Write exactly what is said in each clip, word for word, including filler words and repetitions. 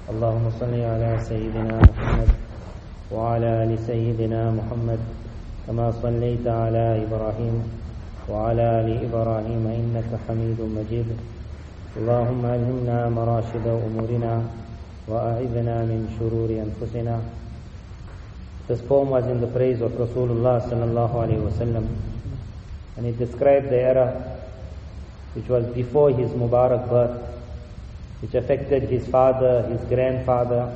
اللهم صل على سيدنا محمد وعلى آل سيدنا محمد كما صليت على إبراهيم وعلى آل إبراهيم إنك حميد مجيد. اللهم ألهمنا مراشد أمورنا وأعذنا من شرور أنفسنا. This poem was in the praise of Rasulullah sallallahu alaihi wasallam, and it described the era which was before his Mubarak birth, which affected his father, his grandfather,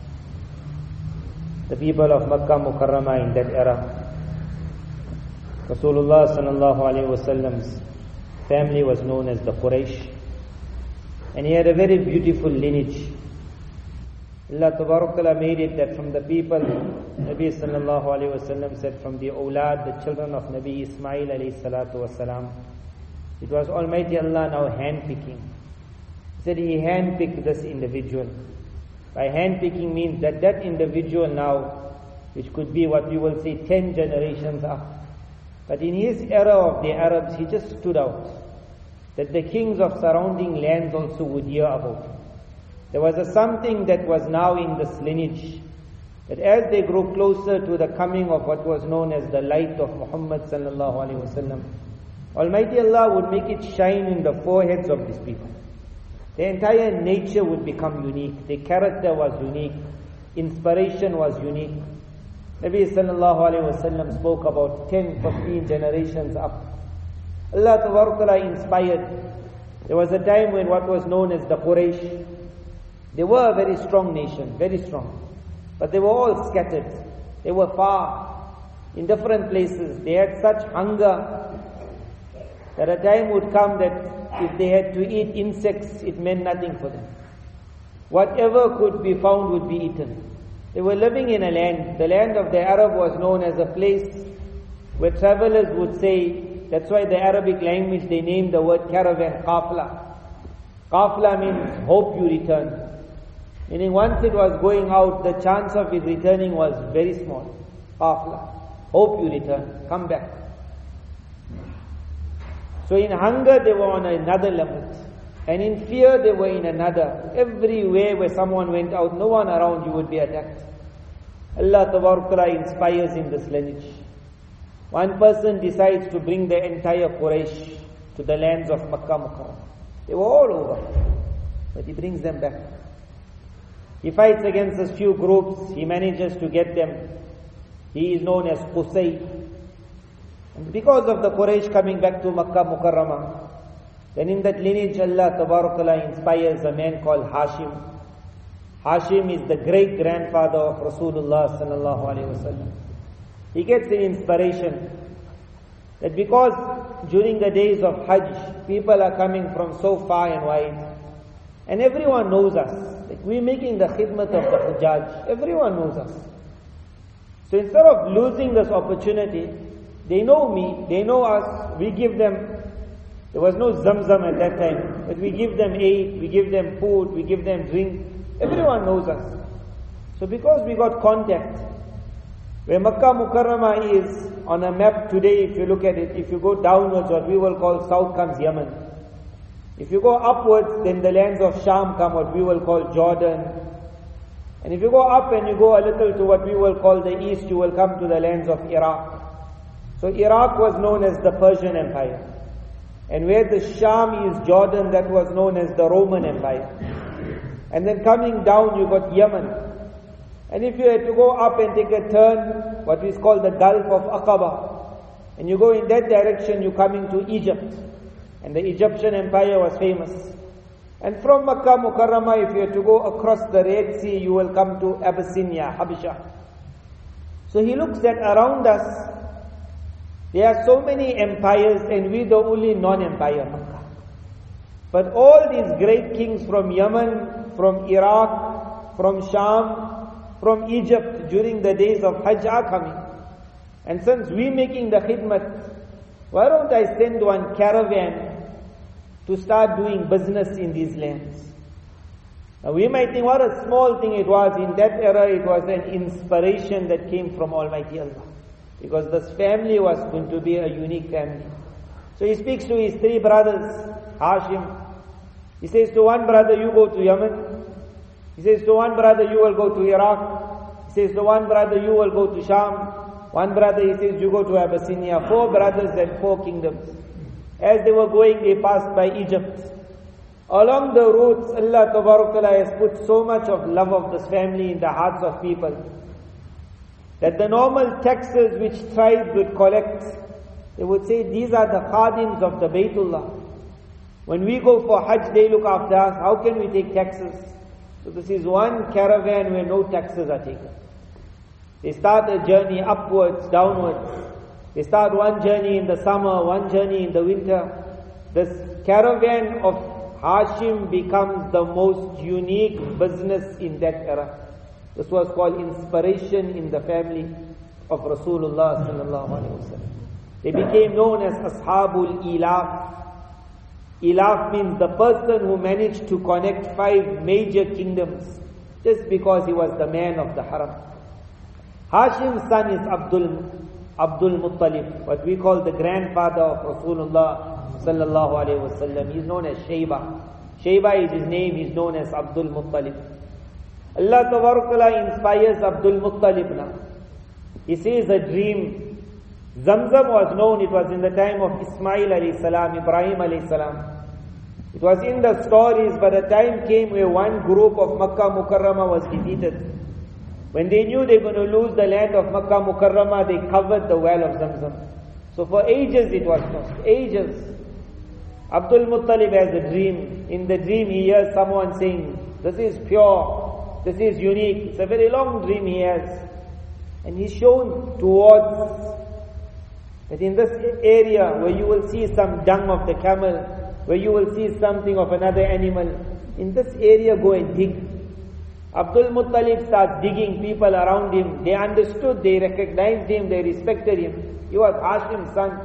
the people of Makkah Mukarramah in that era. Rasulullah sallallahu alaihi wasallam's family was known as the Quraysh, and he had a very beautiful lineage. Allah Tabarakala made it that from the people, Nabi sallallahu alayhi wasallam said, from the awlad, the children of Nabi Ismail alayhi salatu wasalam, it was Almighty Allah now handpicking. He said he handpicked this individual. By handpicking means that that individual now, which could be what we will say ten generations up, but in his era of the Arabs, he just stood out, that the kings of surrounding lands also would hear about him. There was a something that was now in this lineage, that as they grew closer to the coming of what was known as the light of Muhammad sallallahu alaihi wasallam, Almighty Allah would make it shine in the foreheads of these people. Their entire nature would become unique. Their character was unique. Inspiration was unique. Nabi sallallahu alaihi wasallam spoke about ten, fifteen generations up. Allah Tabarakala inspired. There was a time when what was known as the Quraysh, they were a very strong nation, very strong. But they were all scattered. They were far, in different places. They had such hunger that a time would come that if they had to eat insects, it meant nothing for them. Whatever could be found would be eaten. They were living in a land. The land of the Arab was known as a place where travelers would say, that's why the Arabic language, they named the word caravan, qafla. Qafla means hope you return. Meaning once it was going out, the chance of it returning was very small. Qafla. Hope you return. Come back. So in hunger they were on another level. And in fear they were in another. Everywhere where someone went out, no one around you would be attacked. Allah Tabarakala inspires in this lineage. One person decides to bring the entire Quraysh to the lands of Makkah Mukarramah. They were all over. But he brings them back. He fights against these few groups. He manages to get them. He is known as Qusay. And because of the Quraysh coming back to Makkah Mukarramah, then in that lineage Allah Tabarakala inspires a man called Hashim. Hashim is the great grandfather of Rasulullah sallallahu alaihi wasallam. He gets an inspiration that because during the days of Hajj, people are coming from so far and wide, and everyone knows us. Like we're making the khidmat of the Hajjaj. Everyone knows us. So instead of losing this opportunity, they know me, they know us, we give them, there was no Zamzam at that time, but we give them aid, we give them food, we give them drink. Everyone knows us. So because we got contact, where Makkah Mukarramah is on a map today, if you look at it, if you go downwards, what we will call south comes Yemen. If you go upwards, then the lands of Sham come, what we will call Jordan. And if you go up and you go a little to what we will call the east, you will come to the lands of Iraq. So Iraq was known as the Persian Empire. And where the Sham is Jordan, that was known as the Roman Empire. And then coming down, you got Yemen. And if you had to go up and take a turn, what is called the Gulf of Aqaba, and you go in that direction, you're coming to Egypt. And the Egyptian Empire was famous. And from Makkah Mukarramah, if you had to go across the Red Sea, you will come to Abyssinia, Habasha. So he looks at around us, there are so many empires and we're the only non-empire, Makkah. But all these great kings from Yemen, from Iraq, from Sham, from Egypt during the days of Hajj are coming. And since we're making the khidmat, why don't I send one caravan to start doing business in these lands? Now we might think what a small thing it was. In that era it was an inspiration that came from Almighty Allah. Because this family was going to be a unique family. So he speaks to his three brothers, Hashim. He says to one brother, you go to Yemen. He says to one brother, you will go to Iraq. He says to one brother, you will go to Sham. One brother, he says, you go to Abyssinia. Four brothers and four kingdoms. As they were going, they passed by Egypt. Along the routes, Allah Ta'ala has put so much of love of this family in the hearts of people that the normal taxes which tribes would collect, they would say, these are the khadims of the Baytullah. When we go for Hajj, they look after us. How can we take taxes? So this is one caravan where no taxes are taken. They start a journey upwards, downwards. They start one journey in the summer, one journey in the winter. This caravan of Hashim becomes the most unique business in that era. This was called inspiration in the family of Rasulullah sallallahu alaihi wasallam. They became known as Ashabul Ilaf. Ilaf means the person who managed to connect five major kingdoms just because he was the man of the haram. Hashim's son is Abdul Abdul Muttalib, what we call the grandfather of Rasulullah sallallahu alaihi wasallam. He's known as Shayba. Shayba is his name. He's known as Abdul Muttalib. Allah Ta'ala inspires Abdul Muttalib now. He sees a dream. Zamzam was known, it was in the time of Ismail alayhi salam, Ibrahim alayhi salam. It was in the stories, but a time came where one group of Makkah Mukarramah was defeated. When they knew they were going to lose the land of Makkah Mukarramah, they covered the well of Zamzam. So for ages it was lost, ages. Abdul Muttalib has a dream. In the dream he hears someone saying, this is pure, this is unique. It's a very long dream he has. And he's shown towards that in this area where you will see some dung of the camel, where you will see something of another animal, in this area go and dig. Abdul Muttalib starts digging, people around him, they understood, they recognized him, they respected him. He was Hashim's son.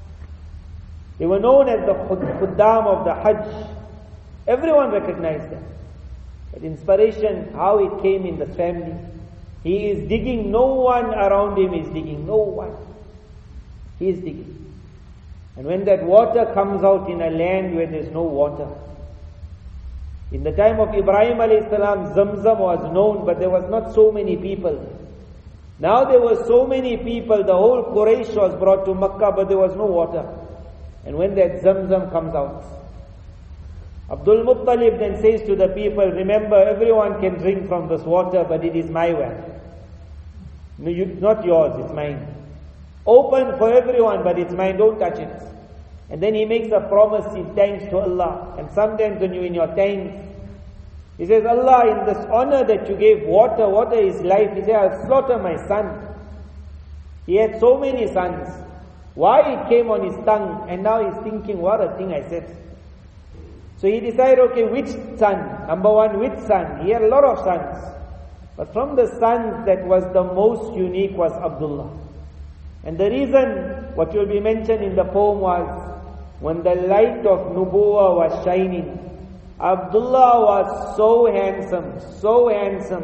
They were known as the Khuddam of the Hajj. Everyone recognized them. But inspiration, how it came in the family. He is digging, no one around him is digging, no one. He is digging. And when that water comes out in a land where there is no water. In the time of Ibrahim alayhi salam, Zamzam was known, but there was not so many people. Now there were so many people, the whole Quraysh was brought to Makkah, but there was no water. And when that Zamzam comes out, Abdul Muttalib then says to the people, remember, everyone can drink from this water, but it is my well. No, you, not yours, it's mine. Open for everyone, but it's mine, don't touch it. And then he makes a promise in thanks to Allah. And sometimes when you're in your thanks, he says, Allah, in this honor that you gave water, water is life. He said, I'll slaughter my son. He had so many sons. Why it came on his tongue? And now he's thinking, what a thing I said. So he decided, okay, which son? Number one, which son? He had a lot of sons. But from the sons that was the most unique was Abdullah. And the reason, what will be mentioned in the poem was, when the light of Nubuwah was shining, Abdullah was so handsome, so handsome.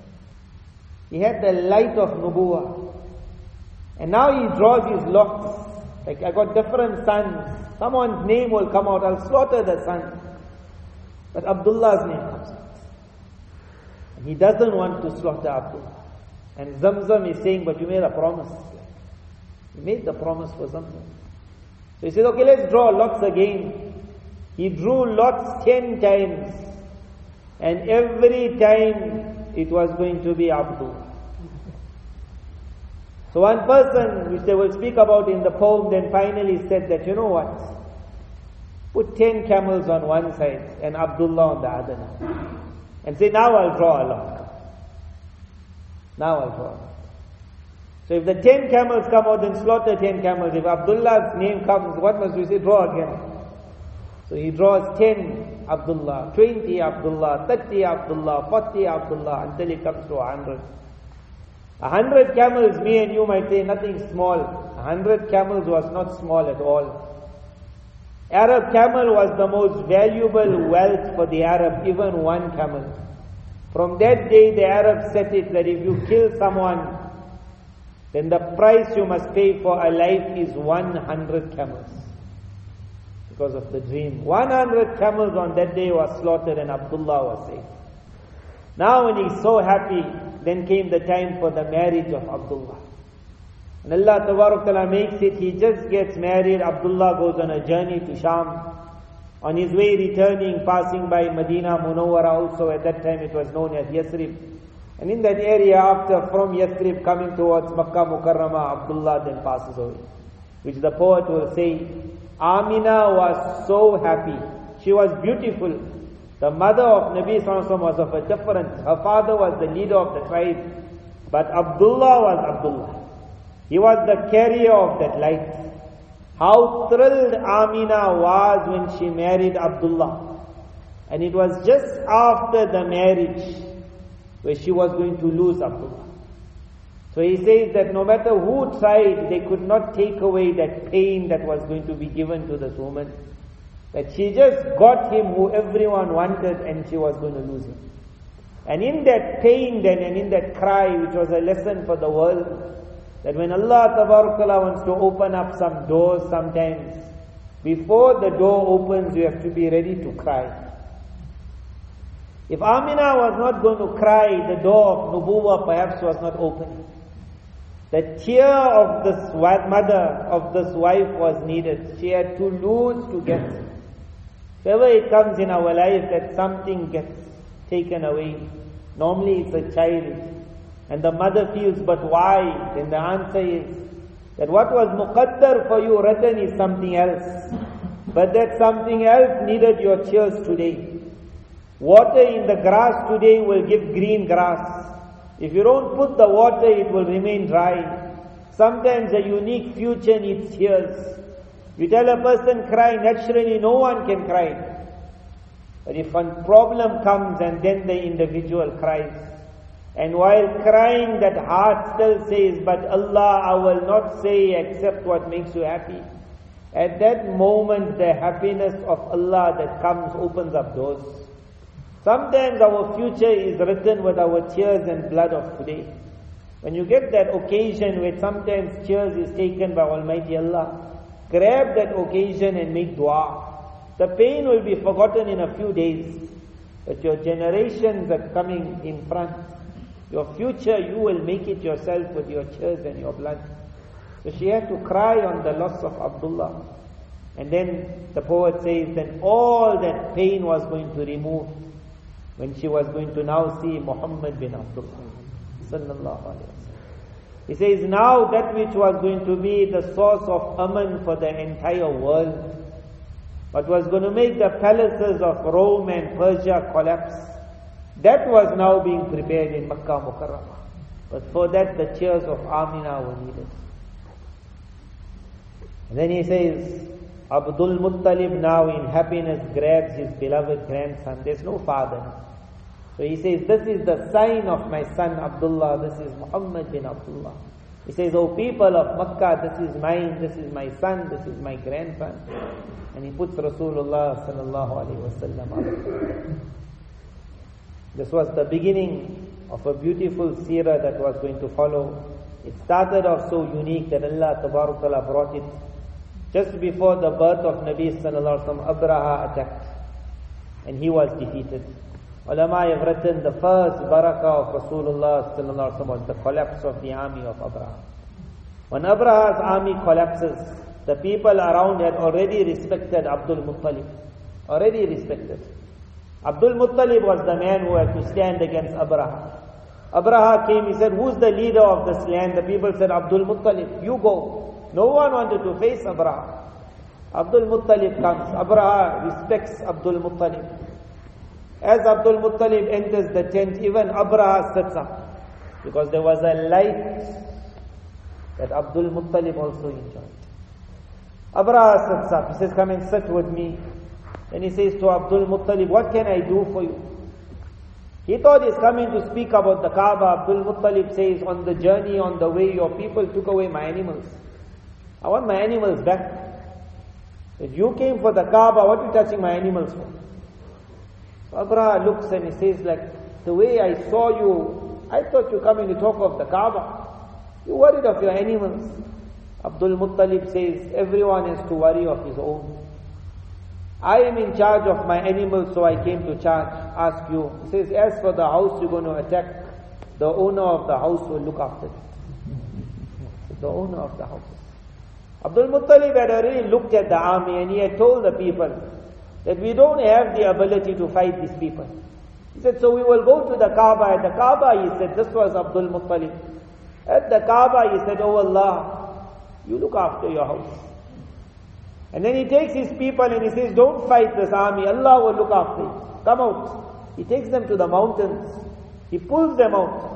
He had the light of Nubuwah. And now he draws his locks. Like, I got different sons. Someone's name will come out, I'll slaughter the son. But Abdullah's name comes out. And he doesn't want to slaughter Abdullah. And Zamzam is saying, but you made a promise. He made the promise for Zamzam. So he said, okay, let's draw lots again. He drew lots ten times. And every time it was going to be Abdullah. So one person, which they will speak about in the poem, then finally said that, you know what? Put ten camels on one side and Abdullah on the other now. And say, now I'll draw a lot. Now I'll draw a lot. So if the ten camels come out, then slaughter ten camels. If Abdullah's name comes, what must we say? Draw again. So he draws ten Abdullah, twenty Abdullah, thirty Abdullah, forty Abdullah, until he comes to a hundred. A hundred camels, me and you might say nothing small. A hundred camels was not small at all. Arab camel was the most valuable wealth for the Arab, even one camel. From that day the Arabs set it that if you kill someone, then the price you must pay for a life is one hundred camels. Because of the dream. one hundred camels on that day was slaughtered and Abdullah was saved. Now when he's so happy, then came the time for the marriage of Abdullah. And Allah Tabarak Ta'ala makes it, he just gets married, Abdullah goes on a journey to Sham. On his way returning, passing by Medina Munawwara, also at that time it was known as Yathrib. And in that area, after from Yathrib coming towards Makkah Mukarramah, Abdullah then passes away. Which the poet will say, Amina was so happy. She was beautiful. The mother of Nabi Sallallahu Alaihi Wasallam was of a different. Her father was the leader of the tribe. But Abdullah was Abdullah. He was the carrier of that light. How thrilled Amina was when she married Abdullah. And it was just after the marriage where she was going to lose Abdullah. So he says that no matter who tried, they could not take away that pain that was going to be given to this woman. That she just got him who everyone wanted and she was going to lose him. And in that pain then and in that cry, which was a lesson for the world, that when Allah Tabarak Ta'ala wants to open up some doors sometimes, before the door opens, you have to be ready to cry. If Amina was not going to cry, the door of Nubuwwah perhaps was not open. The tear of this mother, of this wife was needed. She had to lose to get. Whenever it comes in our life that something gets taken away, normally it's a child. And the mother feels, but why? Then the answer is that what was muqaddar for you written is something else. But that something else needed your tears today. Water in the grass today will give green grass. If you don't put the water, it will remain dry. Sometimes a unique future needs tears. You tell a person cry, naturally no one can cry. But if a problem comes and then the individual cries, and while crying, that heart still says, but Allah, I will not say except what makes you happy. At that moment, the happiness of Allah that comes opens up doors. Sometimes our future is written with our tears and blood of today. When you get that occasion where sometimes tears is taken by Almighty Allah, grab that occasion and make dua. The pain will be forgotten in a few days, but your generations are coming in front. Your future, you will make it yourself with your tears and your blood. So she had to cry on the loss of Abdullah. And then the poet says that all that pain was going to remove when she was going to now see Muhammad bin Abdullah sallallahu alaihi wasallam. He says, now that which was going to be the source of aman for the entire world, what was going to make the palaces of Rome and Persia collapse, that was now being prepared in Makkah Mukarramah. But for that the tears of Amina were needed. And then he says, Abdul Muttalib now in happiness grabs his beloved grandson. There's no father. So he says, this is the sign of my son Abdullah, this is Muhammad bin Abdullah. He says, O people of Makkah, this is mine, this is my son, this is my grandson. And he puts Rasulullah sallallahu alayhi wasallam. This was the beginning of a beautiful seerah that was going to follow. It started off so unique that Allah Tabarak Ta'ala brought it just before the birth of Nabi sallallahu alayhi wa sallam. Abraha attacked and he was defeated. Ulama have written the first barakah of Rasulullah sallallahu alayhi wa sallam was the collapse of the army of Abraha. When Abraha's army collapses, the people around had already respected Abdul Muttalib. Already respected. Abdul Muttalib was the man who had to stand against Abraha. Abraha came, he said, who's the leader of this land? The people said, Abdul Muttalib, you go. No one wanted to face Abraha. Abdul Muttalib comes. Abraha respects Abdul Muttalib. As Abdul Muttalib enters the tent, even Abraha sits up. Because there was a light that Abdul Muttalib also enjoyed. Abraha sits up. He says, come and sit with me. Then he says to Abdul Muttalib, what can I do for you? He thought he's coming to speak about the Kaaba. Abdul Muttalib says, on the journey, on the way, your people took away my animals. I want my animals back. If you came for the Kaaba, what are you touching my animals for? So Abraha looks and he says, like, the way I saw you, I thought you coming to talk of the Kaaba. You worried of your animals. Abdul Muttalib says, everyone has to worry of his own. I am in charge of my animals, so I came to charge, ask you. He says, as for the house you're going to attack, the owner of the house will look after it. The owner of the house. Abdul Muttalib had already looked at the army and he had told the people that we don't have the ability to fight these people. He said, so we will go to the Kaaba. At the Kaaba, he said, this was Abdul Muttalib. At the Kaaba, he said, oh Allah, you look after your house. And then he takes his people and he says, don't fight this army, Allah will look after you. Come out. He takes them to the mountains. He pulls them out.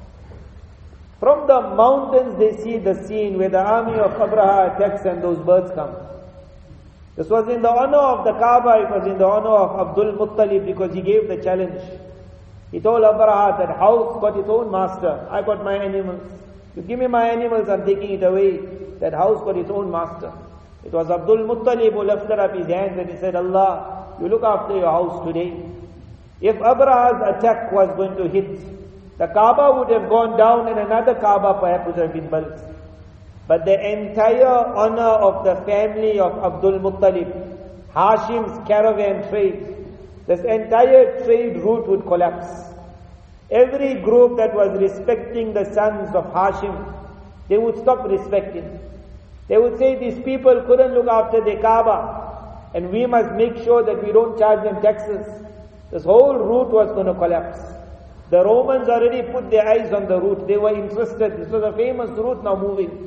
From the mountains they see the scene where the army of Abraha attacks and those birds come. This was in the honor of the Kaaba, it was in the honor of Abdul Muttalib because he gave the challenge. He told Abraha that house got its own master, I got my animals. You give me my animals, I'm taking it away. That house got its own master. It was Abdul Muttalib who lifted up his hands and he said, Allah, you look after your house today. If Abraha's attack was going to hit, the Kaaba would have gone down and another Kaaba perhaps would have been built. But the entire honor of the family of Abdul Muttalib, Hashim's caravan trade, this entire trade route would collapse. Every group that was respecting the sons of Hashim, they would stop respecting. They would say these people couldn't look after the Kaaba and we must make sure that we don't charge them taxes. This whole route was going to collapse. The Romans already put their eyes on the route. They were interested. This was a famous route now moving.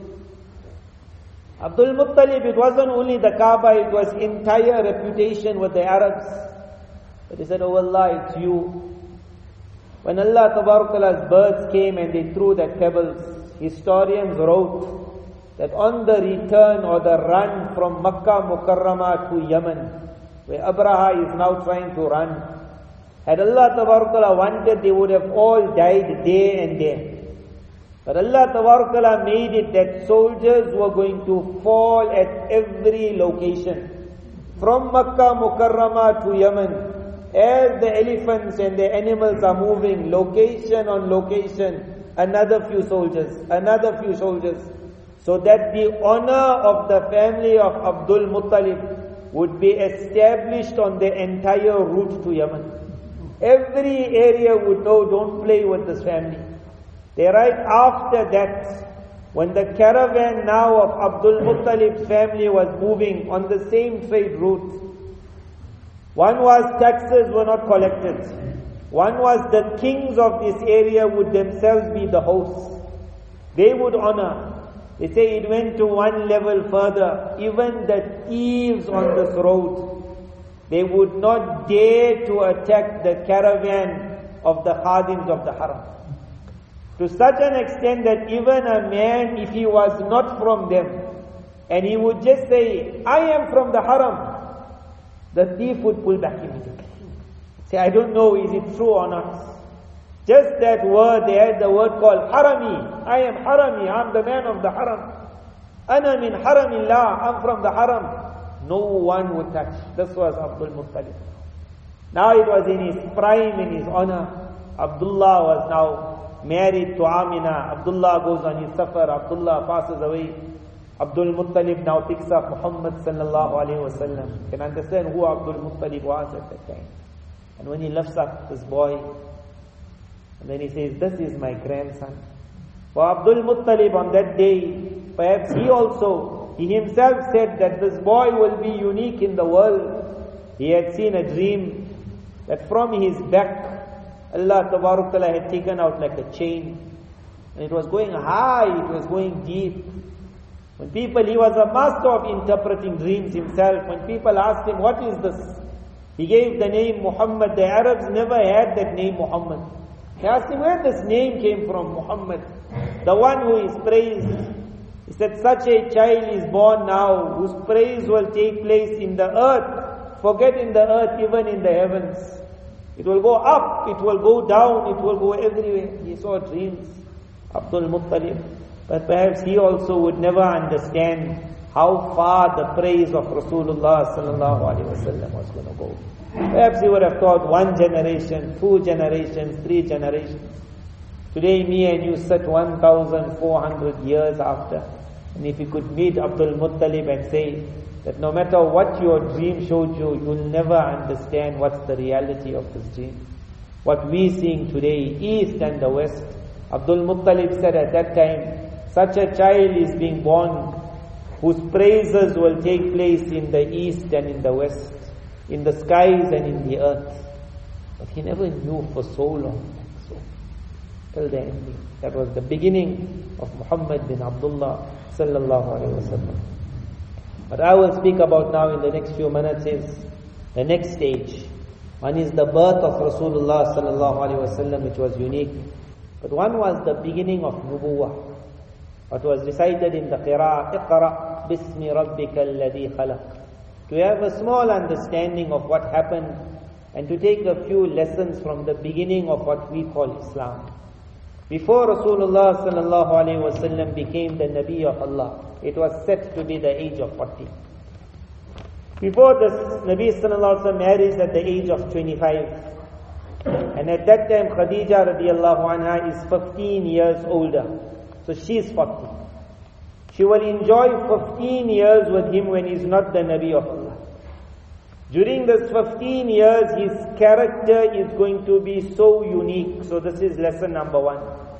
Abdul Muttalib, it wasn't only the Kaaba, it was entire reputation with the Arabs. But he said, oh Allah, it's you. When Allah Ta'ala's birds came and they threw their pebbles, historians wrote that on the return or the run from Makkah Mukarramah to Yemen, where Abraha is now trying to run, had Allah Ta'ala wanted, they would have all died there and there. But Allah Ta'ala made it that soldiers were going to fall at every location. From Makkah Mukarramah to Yemen, as the elephants and the animals are moving, location on location, another few soldiers, another few soldiers. So that the honor of the family of Abdul Muttalib would be established on the entire route to Yemen. Every area would know, don't play with this family. They right after that, when the caravan now of Abdul Muttalib's family was moving on the same trade route, one was taxes were not collected. One was the kings of this area would themselves be the hosts. They would honor. They say it went to one level further. Even the thieves on this road, they would not dare to attack the caravan of the khadims of the haram. To such an extent that even a man, if he was not from them, and he would just say, I am from the haram, the thief would pull back immediately. Say, I don't know, is it true or not? Just that word, they had the word called harami. I am harami, I'm the man of the haram. Ana min haramillah, I'm from the haram. No one would touch. This was Abdul Muttalib. Now it was in his prime, in his honor. Abdullah was now married to Amina. Abdullah goes on his safar. Abdullah passes away. Abdul Muttalib now picks up Muhammad sallallahu alayhi wa sallam. You can understand who Abdul Muttalib was at that time. And when he lifts up this boy, and then he says, this is my grandson. For Abdul Muttalib on that day, perhaps he also, he himself said that this boy will be unique in the world. He had seen a dream that from his back, Allah Ta'ala had taken out like a chain. And it was going high, it was going deep. When people, he was a master of interpreting dreams himself. When people asked him, what is this? He gave the name Muhammad. The Arabs never had that name Muhammad. They asked him where this name came from, Muhammad. The one who is praised. He said, such a child is born now, whose praise will take place in the earth. Forget in the earth, even in the heavens. It will go up, it will go down, it will go everywhere. He saw dreams, Abdul Muttalib. But perhaps he also would never understand how far the praise of Rasulullah sallallahu alaihi wasallam was going to go. Perhaps he would have thought one generation, two generations, three generations. Today me and you sit one thousand four hundred years after. And if you could meet Abdul Muttalib and say, that no matter what your dream showed you, you'll never understand what's the reality of this dream. What we're seeing today, East and the West. Abdul Muttalib said at that time, such a child is being born whose praises will take place in the East and in the West, in the skies and in the earth. But he never knew for so long. So, till the ending. That was the beginning of Muhammad bin Abdullah sallallahu alayhi wa sallam. What I will speak about now in the next few minutes is the next stage. One is the birth of Rasulullah sallallahu alayhi wa sallam, which was unique. But one was the beginning of Nubuwwah. What was recited in the Qira'ah, Iqra' bismi rabbika alladhi khalaq. To have a small understanding of what happened and to take a few lessons from the beginning of what we call Islam. Before Rasulullah sallallahu alayhi wa sallam became the Nabi of Allah, it was set to be the age of forty. Before this, Nabi sallallahu alayhi wa sallam marries at the age of twenty-five. And at that time, Khadija radiallahu anha is fifteen years older. So she is forty. She will enjoy fifteen years with him when he is not the Nabi of Allah. During this fifteen years, his character is going to be so unique. So this is lesson number one.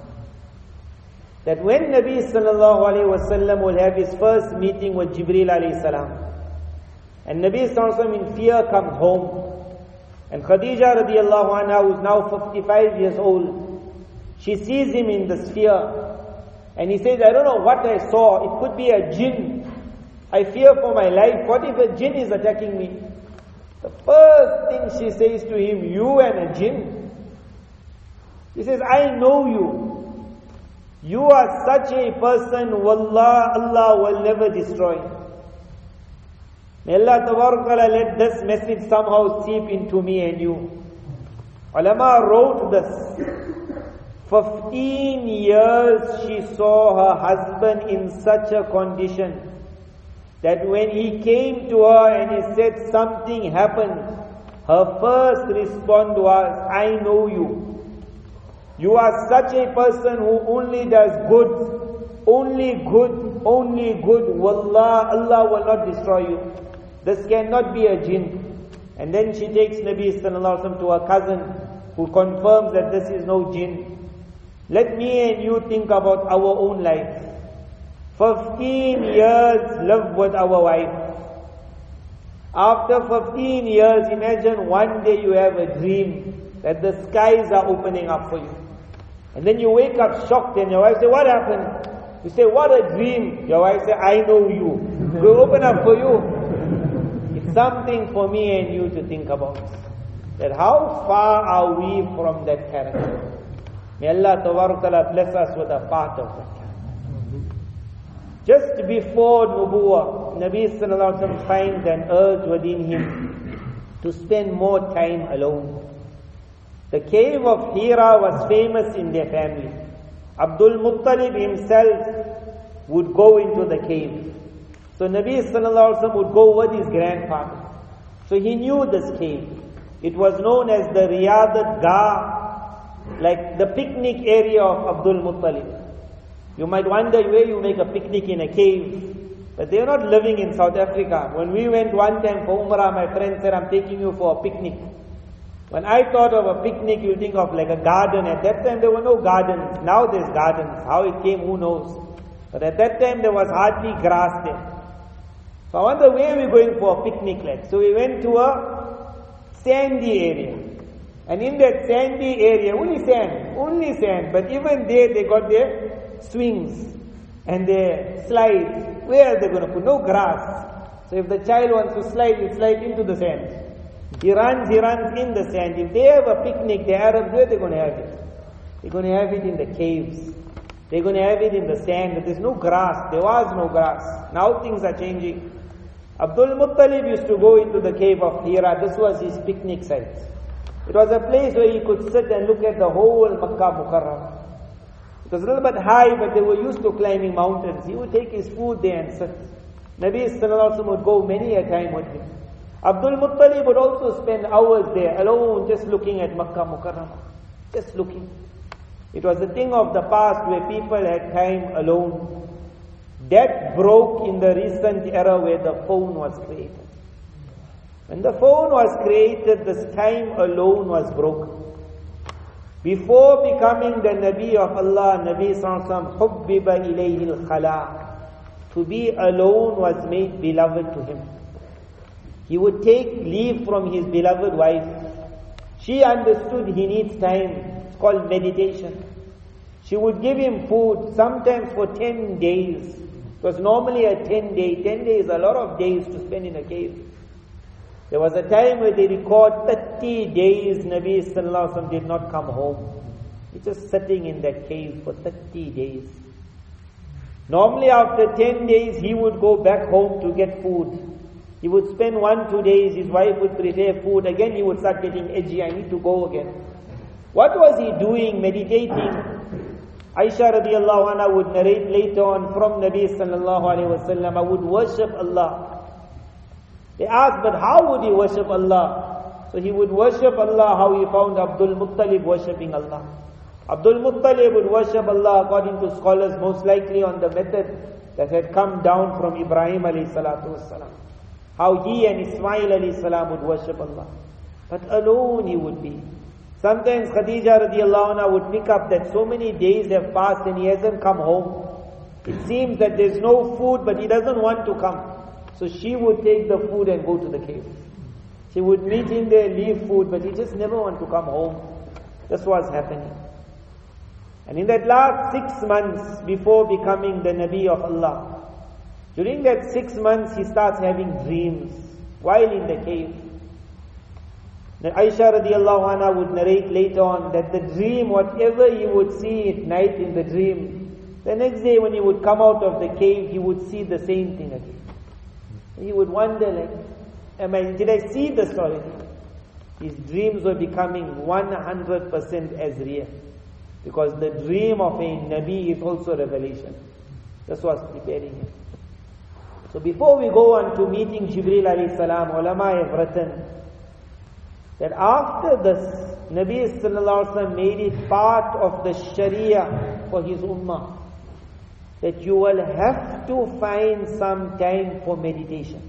That when Nabi sallallahu alayhi wa sallam will have his first meeting with Jibreel alayhi salam, and Nabi sallallahu alayhi wa sallam in fear comes home, and Khadija radiallahu anha, who is now fifty-five years old, she sees him in this fear. And he says, I don't know what I saw. It could be a jinn. I fear for my life. What if a jinn is attacking me? The first thing she says to him, you and a jinn? He says, I know you. You are such a person, wallah, Allah will never destroy. May Allah tabarakala let this message somehow seep into me and you. Ulama wrote this. Fifteen years she saw her husband in such a condition that when he came to her and he said something happened, her first response was, I know you. You are such a person who only does good, only good, only good. Wallah, Allah will not destroy you. This cannot be a jinn. And then she takes Nabi sallallahu alaihi wasallam to her cousin, who confirms that this is no jinn. Let me and you think about our own life. Fifteen years live with our wife. After fifteen years, imagine one day you have a dream that the skies are opening up for you. And then you wake up shocked and your wife says, what happened? You say, what a dream. Your wife says, I know you. Will open up for you. It's something for me and you to think about. That how far are we from that character? May Allah Ta'ala bless us with a part of that character. Just before Nubuwwah, Nabi Sallallahu Alaihi Wasallam finds an urge within him to spend more time alone. The cave of Hira was famous in their family. Abdul Muttalib himself would go into the cave. So Nabi Sallallahu Alaihi Wasallam would go with his grandfather. So he knew this cave. It was known as the Riyadat Gah, like the picnic area of Abdul Muttalib. You might wonder where you make a picnic in a cave. But they are not living in South Africa. When we went one time for Umrah, my friend said, I'm taking you for a picnic. When I thought of a picnic, you think of like a garden. At that time there were no gardens. Now there's gardens. How it came, who knows. But at that time there was hardly grass there. So I wonder where we're going for a picnic like. So we went to a sandy area. And in that sandy area, only sand, only sand. But even there they got their swings and their slides. Where are they going to put? No grass. So if the child wants to slide, he slides into the sand. He runs, he runs in the sand. If they have a picnic, the Arabs, where are they going to have it? They're going to have it in the caves. They're going to have it in the sand. But there's no grass. There was no grass. Now things are changing. Abdul Muttalib used to go into the cave of Hira. This was his picnic site. It was a place where he could sit and look at the whole Makkah Mukarram. It was a little bit high, but they were used to climbing mountains. He would take his food there and sit. Nabi Sallallahu Alaihi Wasallam would go many a time with him. Abdul Muttalib would also spend hours there alone, just looking at Makkah Mukarramah. Just looking. It was a thing of the past where people had time alone. That broke in the recent era where the phone was created. When the phone was created, this time alone was broken. Before becoming the Nabi of Allah, Nabi sallallahu alaihi wasallam, hubbiba ilayhi al-khala. To be alone was made beloved to him. He would take leave from his beloved wife. She understood he needs time. It's called meditation. She would give him food, sometimes for ten days. It was normally a ten day. ten days, a lot of days to spend in a cave. There was a time where they record thirty days Nabi sallallahu alaihi wasallam did not come home. He's just sitting in that cave for thirty days. Normally after ten days he would go back home to get food. He would spend one, two days, his wife would prepare food, again he would start getting edgy, I need to go again. What was he doing? Meditating. Aisha radiallahu anha would narrate later on from Nabi sallallahu alaihi wasallam, I would worship Allah. They asked, but how would he worship Allah? So he would worship Allah how he found Abdul Muttalib worshipping Allah. Abdul Muttalib would worship Allah according to scholars most likely on the method that had come down from Ibrahim alayhi salatu wasalam. How he and Ismail alayhi salam would worship Allah. But alone he would be. Sometimes Khadija radiallahu anha would pick up that so many days have passed and he hasn't come home. It seems that there's no food but he doesn't want to come. So she would take the food and go to the cave. She would meet him there, leave food, but he just never want to come home. That's what's happening. And in that last six months before becoming the Nabi of Allah, during that six months he starts having dreams while in the cave. Aisha radiallahu anha would narrate later on that the dream, whatever he would see at night in the dream, the next day when he would come out of the cave, he would see the same thing again. He would wonder like, am I, did I see this already? His dreams were becoming one hundred percent as real. Because the dream of a Nabi is also revelation. That's what's preparing him. So before we go on to meeting Jibreel alayhi salam, ulama have written that after this, Nabi sallallahu alaihi wasallam made it part of the Sharia for his ummah, that you will have to find some time for meditation.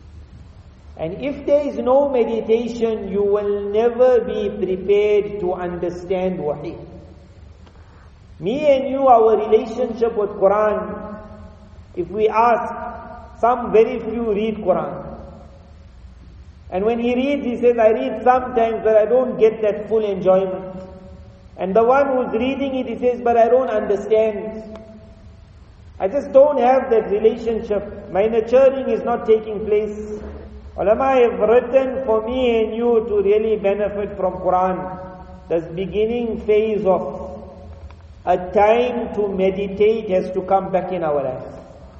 And if there is no meditation, you will never be prepared to understand wahi. Me and you, our relationship with Quran, if we ask, some very few read Quran. And when he reads, he says, I read sometimes, but I don't get that full enjoyment. And the one who's reading it, he says, but I don't understand. I just don't have that relationship. My nurturing is not taking place. Ulama have written for me and you to really benefit from Quran, this beginning phase of a time to meditate has to come back in our lives.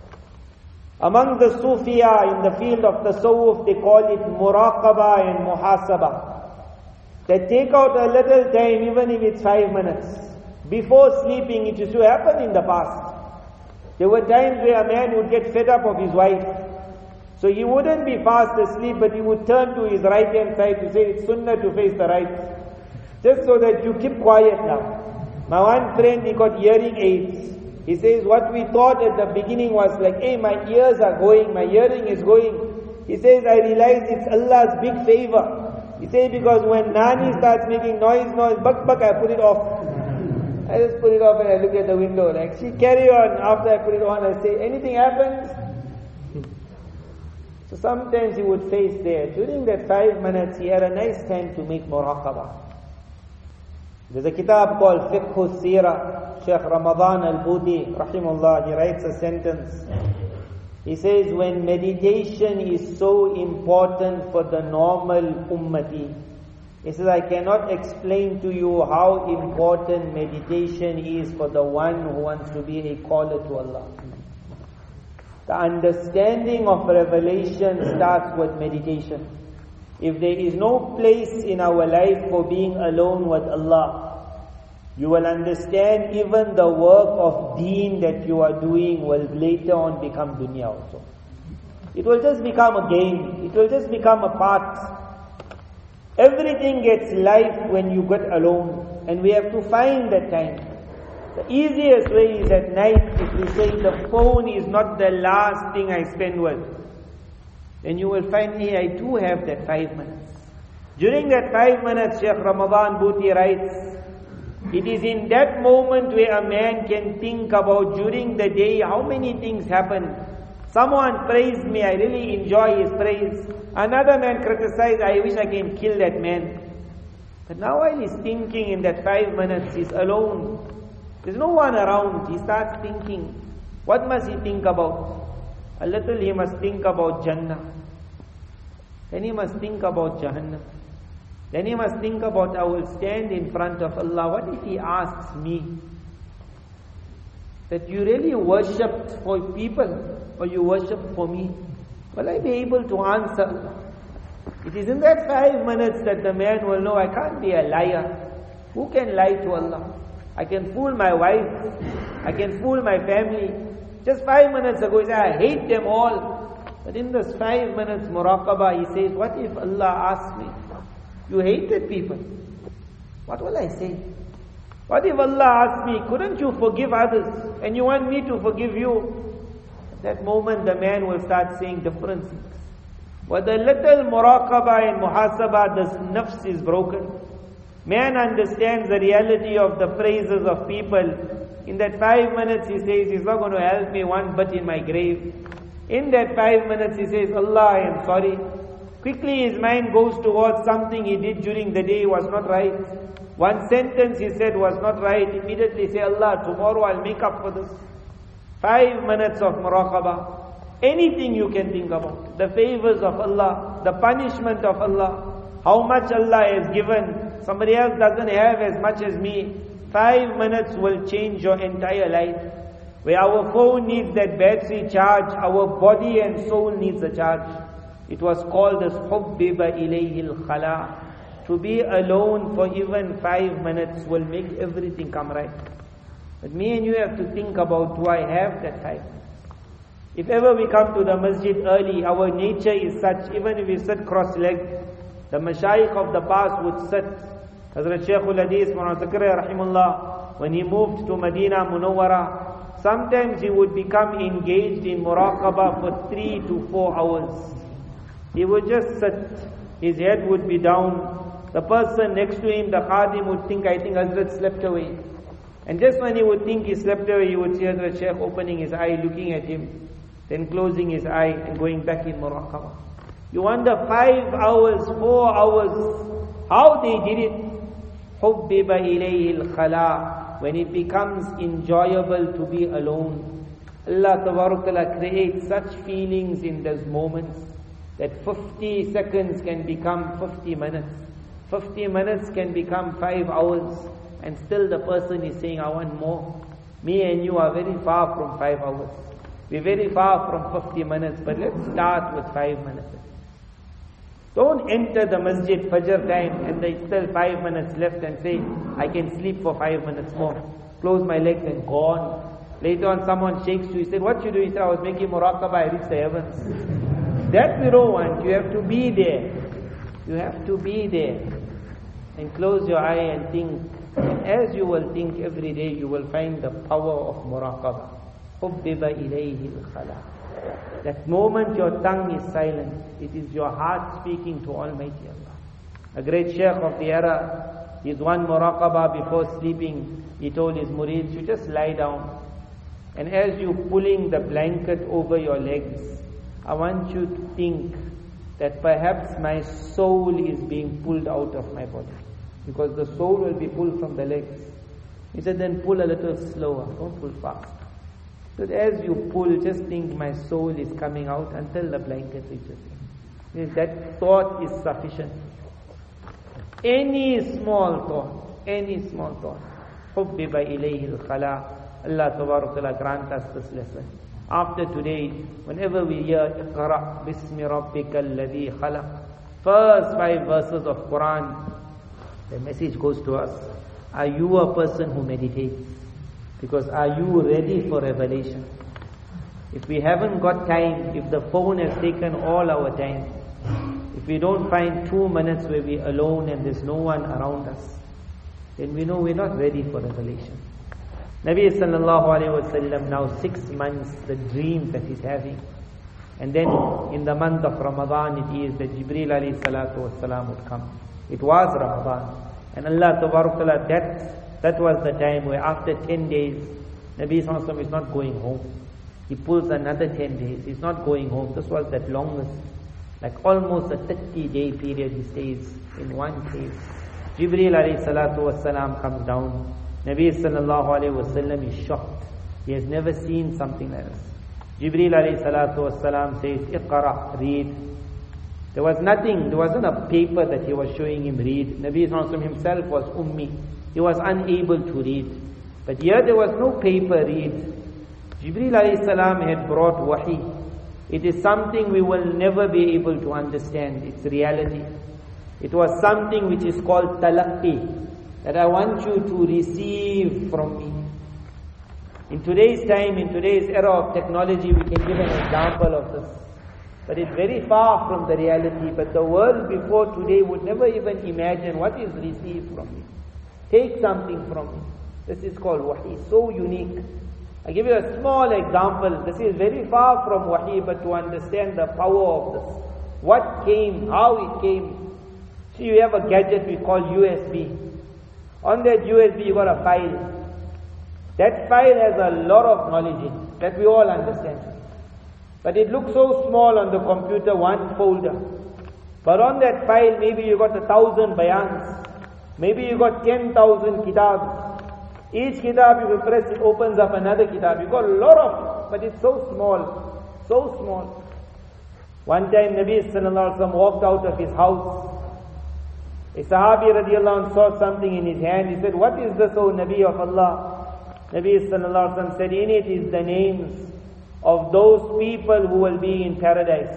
Among the Sufiya in the field of Tasawwuf, they call it muraqaba and muhasaba. They take out a little time, even if it's five minutes. Before sleeping, it used to happen in the past. There were times where a man would get fed up of his wife. So he wouldn't be fast asleep, but he would turn to his right hand side to say, it's sunnah to face the right. Just so that you keep quiet now. My one friend, he got hearing aids. He says, what we thought at the beginning was like, hey, my ears are going, my hearing is going. He says, I realized it's Allah's big favor. He says, because when Nani starts making noise, noise, bak bak, I put it off. I just put it off and I look at the window. Like, she carry on. After I put it on, I say, anything happens? So sometimes he would face there. During that five minutes, he had a nice time to make muraqabah. There's a kitab called Fiqh al-Sirah. Shaykh Ramadan al-Budi, rahimahullah, he writes a sentence. He says, when meditation is so important for the normal ummati, he says, I cannot explain to you how important meditation is for the one who wants to be a caller to Allah. The understanding of revelation starts with meditation. If there is no place in our life for being alone with Allah, you will understand even the work of deen that you are doing will later on become dunya also. It will just become a game. It will just become a part. Everything gets life when you get alone. And we have to find that time. The easiest way is at night, if we say the phone is not the last thing I spend with, then you will find, hey, I do have that five minutes. During that five minutes, Shaykh Ramadan Bhuti writes, it is in that moment where a man can think about during the day how many things happen. Someone praised me, I really enjoy his praise. Another man criticized, I wish I can kill that man. But now while he's thinking in that five minutes, he's alone. There's no one around. He starts thinking. What must he think about? A little he must think about Jannah. Then he must think about Jahannam. Then he must think about, I will stand in front of Allah. What if He asks me that you really worshipped for people or you worshipped for me? Will I be able to answer? It is in that five minutes that the man will know, I can't be a liar. Who can lie to Allah? I can fool my wife. I can fool my family. Just five minutes ago he said, I hate them all. But in this five minutes muraqabah, he says, what if Allah asks me, you hated people? What will I say? What if Allah asks me, couldn't you forgive others? And you want me to forgive you? At that moment the man will start saying different things. With a little muraqabah and muhasabah, this nafs is broken. Man understands the reality of the praises of people. In that five minutes he says, he's not going to help me one bit in my grave. In that five minutes he says, Allah, I am sorry. Quickly his mind goes towards something he did during the day was not right. One sentence he said was not right. Immediately say, Allah, tomorrow I'll make up for this. Five minutes of muraqabah. Anything you can think about. The favors of Allah, the punishment of Allah, how much Allah has given. Somebody else doesn't have as much as me. Five minutes will change your entire life. Where our phone needs that battery charge, our body and soul needs a charge. It was called as hubbiba ilayhi al-khala. To be alone for even five minutes will make everything come right. But me and you have to think about, do I have that five minutes? If ever we come to the masjid early, our nature is such, even if we sit cross-legged, the mashayikh of the past would sit. Hazrat Shaykhul Hadith, Mawlana Zakaria Rahimullah, when he moved to Medina Munawwara, sometimes he would become engaged in muraqabah for three to four hours. He would just sit, his head would be down, the person next to him, the khadim, would think, I think Hazrat slept away. And just when he would think he slept away, he would see Hazrat Shaykh opening his eye, looking at him, then closing his eye and going back in muraqabah. You wonder, five hours, four hours, how they did it. حُبِّبَ إِلَيْهِ الْخَلَاء. When it becomes enjoyable to be alone. Allah Tabarak Ta'ala creates such feelings in those moments that fifty seconds can become fifty minutes. fifty minutes can become five hours. And still the person is saying, I want more. Me and you are very far from five hours. We're very far from fifty minutes, but let's start with five minutes. Don't enter the masjid Fajr time and there's still five minutes left and say, I can sleep for five minutes more. Close my legs and gone. Later on someone shakes you, he said, what you do? He said, I was making muraqabah, I reached the heavens. That we don't want. You have to be there. You have to be there. And close your eye and think. And as you will think every day, you will find the power of muraqabah. حُبِّبَ إِلَيْهِ الْخَلَاء. That moment your tongue is silent, it is your heart speaking to Almighty Allah. A great Shaykh of the era, his one muraqabah before sleeping, he told his murids, you just lie down. And as you pulling the blanket over your legs, I want you to think that perhaps my soul is being pulled out of my body. Because the soul will be pulled from the legs. He said, then pull a little slower, don't pull fast. But as you pull, just think my soul is coming out until the blanket reaches him. That thought is sufficient. Any small thought, any small thought. حُبِّبَ إِلَيْهِ الْخَلَاء. Allah Tabarak Ta'ala grant us this lesson. After today, whenever we hear اقرأ بِسْمِ رَبِّكَ الَّذِي خَلَقَ, first five verses of Quran, the message goes to us. Are you a person who meditates? Because are you ready for revelation? If we haven't got time, if the phone has taken all our time, if we don't find two minutes where we're alone and there's no one around us, then we know we're not ready for revelation. Nabi sallallahu alayhi wa sallam, now six months, the dream that he's having. And then in the month of Ramadan it is that Jibreel alayhi salatu wasalam would come. It was Ramadan. And Allah Ta'ala, that, that was the time where after ten days, Nabi sallallahu alayhi wa sallam is not going home. He pulls another ten days. He's not going home. This was that longest, like almost a thirty day period he stays in one cave. Jibreel alayhi salatu wasalam comes down. Nabi sallallahu alayhi wa sallam is shocked. He has never seen something like this. Jibreel alayhi salatu wasalam says, Iqra, read. There was nothing, there wasn't a paper that he was showing him read. Nabi sallallahu alayhi wa sallam himself was ummi. He was unable to read. But here there was no paper read. Jibreel alayhi salam had brought wahi. It is something we will never be able to understand. It's reality. It was something which is called talaqqi, that I want you to receive from me. In today's time, in today's era of technology, we can give an example of this. But it's very far from the reality. But the world before today would never even imagine what is received from me. Take something from me. This is called wahi, so unique. I give you a small example. This is very far from wahi, but to understand the power of this. What came, how it came. See, you have a gadget we call U S B. On that U S B you got a file. That file has a lot of knowledge in it, that we all understand. But it looks so small on the computer, one folder. But on that file maybe you got a thousand bayans. Maybe you got ten thousand kitabs. Each kitab, if you press, it opens up another kitab. You got a lot of, but it's so small, so small. One time Nabi sallallahu alaihi wasallam walked out of his house. A Sahabi radiallahu anh saw something in his hand. He said, "What is this, O Nabi of Allah?" Nabi sallallahu alaihi wasallam said, "In it is the names of those people who will be in paradise."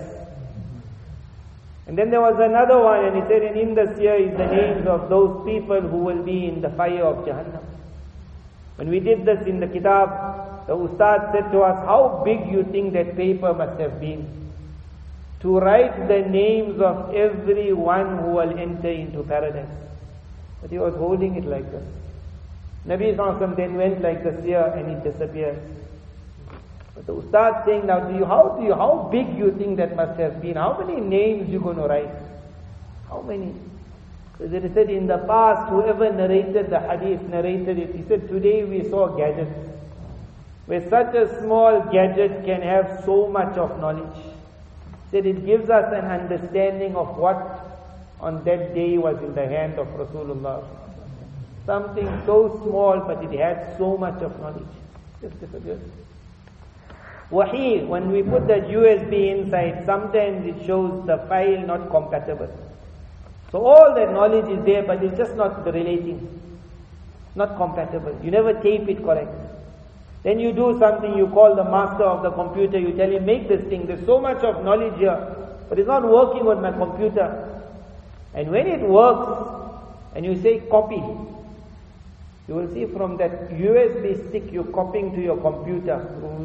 And then there was another one, and he said, "And in this year is the names of those people who will be in the fire of Jahannam." When we did this in the kitab, the Ustad said to us, how big you think that paper must have been to write the names of everyone who will enter into paradise. But he was holding it like this. Nabi sallallahu alaihi wasallam then went like this here and it disappeared. But the Ustad saying, now do you, how do you, how big you think that must have been? How many names you going to write? How many? Because it is said in the past, whoever narrated the hadith, narrated it, he said, today we saw gadgets, where such a small gadget can have so much of knowledge. He said it gives us an understanding of what on that day was in the hand of Rasulullah. Something so small, but it had so much of knowledge. Just disappeared. Wahi, when we put that U S B inside, sometimes it shows the file not compatible. So all that knowledge is there, but it's just not relating. Not compatible. You never tape it correct. Then you do something, you call the master of the computer, you tell him, make this thing. There's so much of knowledge here, but it's not working with my computer. And when it works, and you say copy, you will see from that U S B stick you're copying to your computer.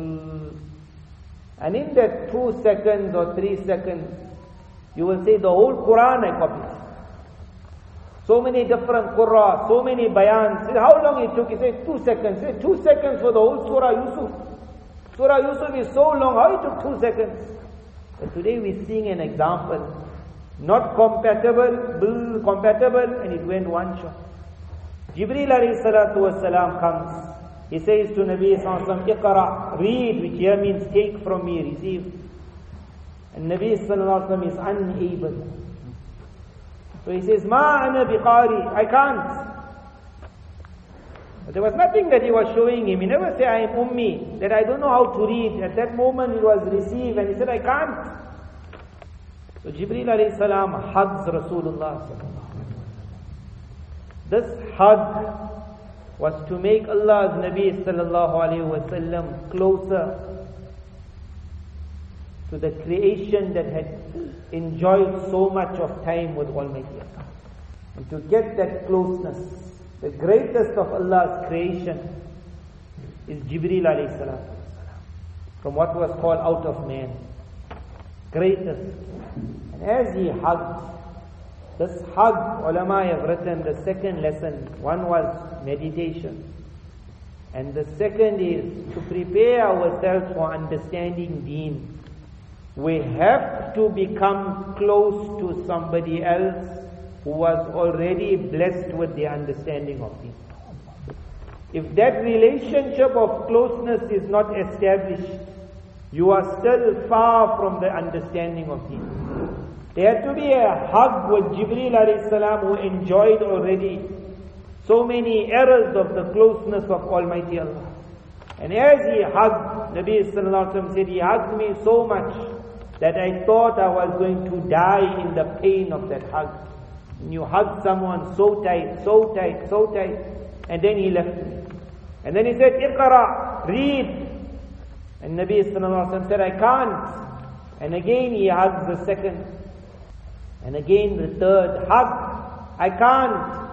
And in that two seconds or three seconds, you will say the whole Quran I copied. So many different Qur'an, so many bayans. How long it took? He said two seconds. He said two seconds for the whole Surah Yusuf. Surah Yusuf is so long, how it took two seconds? But today we're seeing an example. Not compatible, compatible, and it went one shot. Jibreel alayhi salatu wasalam comes. He says to Nabi sallallahu alaihi wasallam, Iqra, read, which here means take from me, receive. And Nabi sallallahu alaihi wasallam is unable. So he says, Ma ana biqari, I can't. But there was nothing that he was showing him. He never said, I am ummi, that I don't know how to read. At that moment it was received, and he said, I can't. So Jibreel alayhi salam hugs Rasulullah sallallahu alaihi wasallam. This hug was to make Allah's Nabi sallallahu alaihi wasallam closer to the creation that had enjoyed so much of time with Almighty Allah. And to get that closeness, the greatest of Allah's creation is Jibreel alayhi salatu wasalam, from what was called out of man. Greatest. And as he hugged, this hug, ulama have written the second lesson. One was meditation. And the second is to prepare ourselves for understanding Deen. We have to become close to somebody else who was already blessed with the understanding of Deen. If that relationship of closeness is not established, you are still far from the understanding of Deen. There had to be a hug with Jibreel alayhi salam, who enjoyed already so many errors of the closeness of Almighty Allah. And as he hugged, Nabi sallallahu alaihi wasallam said, he hugged me so much that I thought I was going to die in the pain of that hug. And you hug someone so tight, so tight, so tight, and then he left me. And then he said, Iqra, read. And Nabi sallallahu alaihi wasallam said, I can't. And again he hugs the second. And again the third hug, I can't.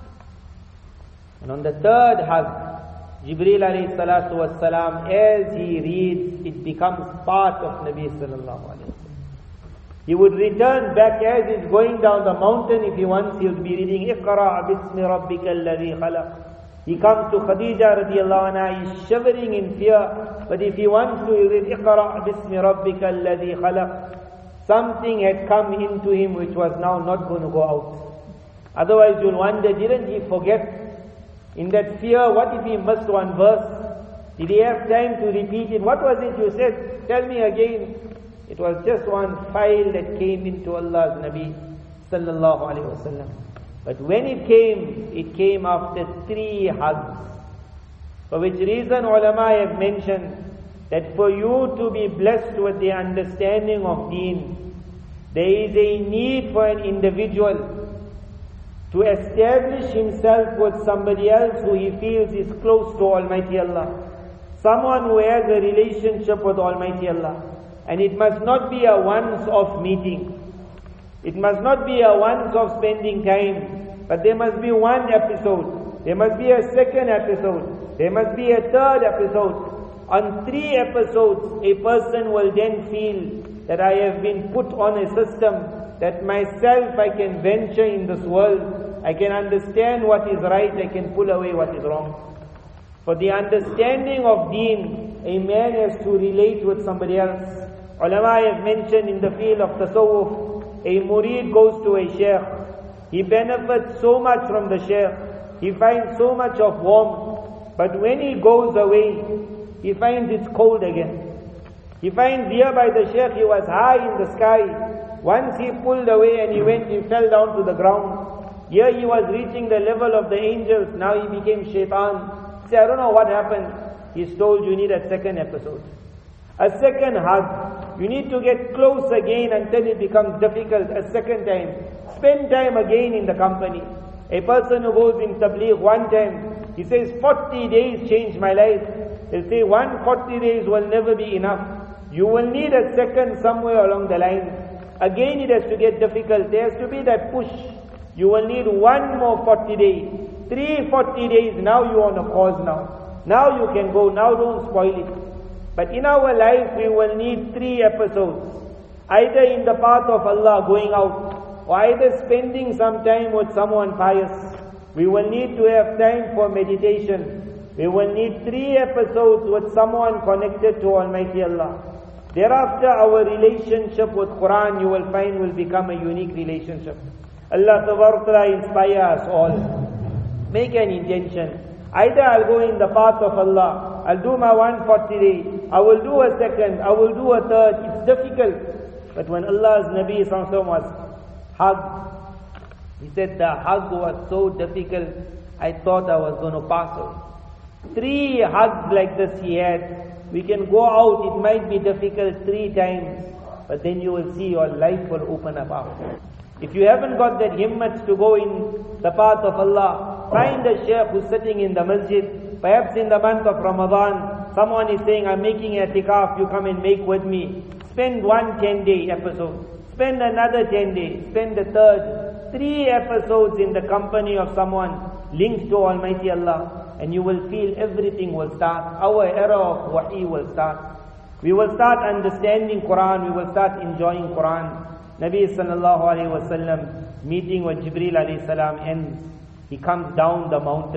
And on the third hug, Jibreel alayhi salatu wassalam, as he reads, it becomes part of Nabi sallallahu alayhi wa sallam. He would return back as he's going down the mountain. If he wants, he'll be reading, Iqra' bismi rabbika alladhi khalaq. He comes to Khadija radiallahu anha, he's shivering in fear. But if he wants to, he'll read, Iqra' bismi rabbika alladhi khalaq. Something had come into him which was now not going to go out. Otherwise you'll wonder, didn't he forget? In that fear, what if he missed one verse? Did he have time to repeat it? What was it you said? Tell me again. It was just one file that came into Allah's Nabi sallallahu alaihi wasallam. But when it came, it came after three hugs. For which reason ulama have mentioned that for you to be blessed with the understanding of Deen, there is a need for an individual to establish himself with somebody else who he feels is close to Almighty Allah. Someone who has a relationship with Almighty Allah. And it must not be a once-off meeting. It must not be a once-off spending time. But there must be one episode. There must be a second episode. There must be a third episode. On three episodes, a person will then feel that I have been put on a system, that myself I can venture in this world, I can understand what is right, I can pull away what is wrong. For the understanding of Deen, a man has to relate with somebody else. Ulama have mentioned in the field of tasawwuf, a murid goes to a shaykh, he benefits so much from the shaykh, he finds so much of warmth, but when he goes away, he finds it's cold again. He finds here by the shaykh he was high in the sky. Once he pulled away and he went, he fell down to the ground. Here he was reaching the level of the angels, now he became shaitan. He said, I don't know what happened. He's told you need a second episode. A second hug. You need to get close again until it becomes difficult. A second time. Spend time again in the company. A person who goes in tabligh one time, he says forty days changed my life. He'll say one forty days will never be enough. You will need a second somewhere along the line. Again it has to get difficult. There has to be that push. You will need one more forty days. Three forty days, now you are on a cause now. Now you can go, now don't spoil it. But in our life we will need three episodes. Either in the path of Allah going out, or either spending some time with someone pious. We will need to have time for meditation. We will need three episodes with someone connected to Almighty Allah. Thereafter our relationship with Quran, you will find, will become a unique relationship. Allah Ta'ala inspire us all. Make an intention. Either I'll go in the path of Allah, I'll do my one forty day, I will do a second, I will do a third. It's difficult. But when Allah's Nabi Sallallahu Alaihi Wasallam was hugged, he said the hug was so difficult, I thought I was going to pass away. Three hugs like this he had. We can go out, it might be difficult three times, but then you will see your life will open up after. If you haven't got that himmat to go in the path of Allah, find a shaykh who's sitting in the masjid. Perhaps in the month of Ramadan, someone is saying, I'm making i'tikaf, you come and make with me. Spend one ten-day episode. Spend another ten days. Spend the third. Three episodes in the company of someone linked to Almighty Allah. And you will feel everything will start. Our era of wahi will start. We will start understanding Quran. We will start enjoying Quran. Nabi sallallahu alayhi wa sallam meeting with Jibreel alayhi salam ends. He comes down the mountain.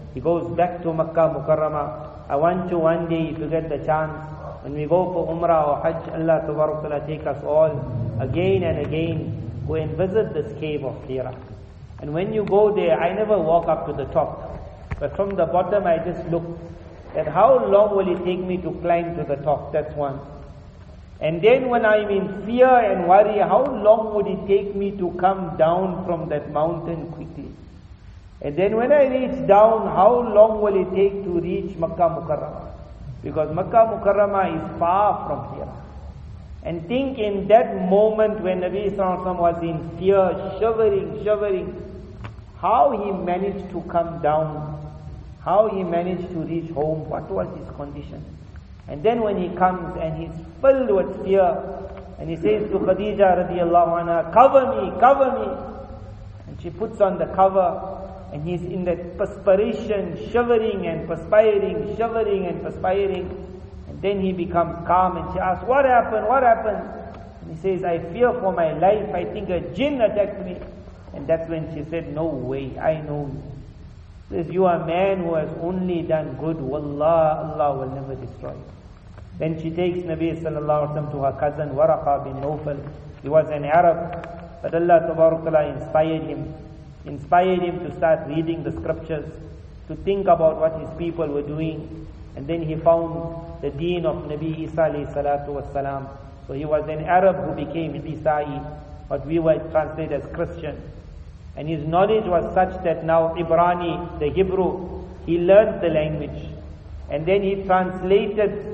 he goes back to Makkah Mukarramah. I want you one day, if you get the chance, when we go for Umrah or Hajj, Allah Tabarak Ta'ala take us all again and again, go and visit this cave of Hira. And when you go there, I never walk up to the top, but from the bottom I just look at how long will it take me to climb to the top. That's one. And then when I'm in fear and worry, how long would it take me to come down from that mountain quickly? And then when I reach down, how long will it take to reach Makkah Mukarramah? Because Makkah Mukarramah is far from here. And think in that moment when Nabi Sallallahu Alaihi Wasallam was in fear, shivering, shivering, how he managed to come down, how he managed to reach home, what was his condition? And then when he comes and he's filled with fear, and he says to Khadija radiallahu anha, cover me, cover me. And she puts on the cover, and he's in that perspiration, shivering and perspiring, shivering and perspiring. And then he becomes calm, and she asks, what happened, what happened? And he says, I fear for my life, I think a jinn attacked me. And that's when she said, no way, I know you. She says, you are a man who has only done good, wallah, Allah will never destroy you. Then she takes Nabi Sallallahu Alaihi Wasallam to her cousin Waraqa bin Nawfal. He was an Arab, but Allah Tabarak Ta'ala inspired him, inspired him to start reading the scriptures, to think about what his people were doing. And then he found the deen of Nabi Isa alayhi salatu wassalam. So he was an Arab who became Isa'i, what we would translate as Christian. And his knowledge was such that now Ibrani, the Hebrew, he learned the language. And then he translated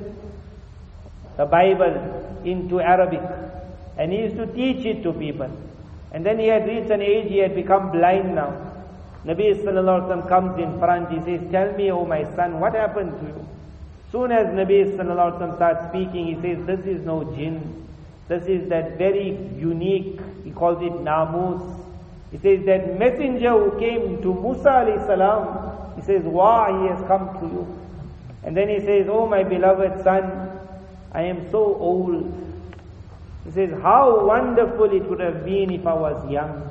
the Bible into Arabic. And he used to teach it to people. And then he had reached an age, he had become blind now. Nabi Sallallahu Alaihi Wasallam comes in front, he says, tell me, oh my son, what happened to you? Soon as Nabi Sallallahu Alaihi Wasallam starts speaking, he says, this is no jinn. This is that very unique, he calls it Namus. He says that messenger who came to Musa alayhi salam, he says, why he has come to you. And then he says, oh my beloved son, I am so old. He says, how wonderful it would have been if I was young.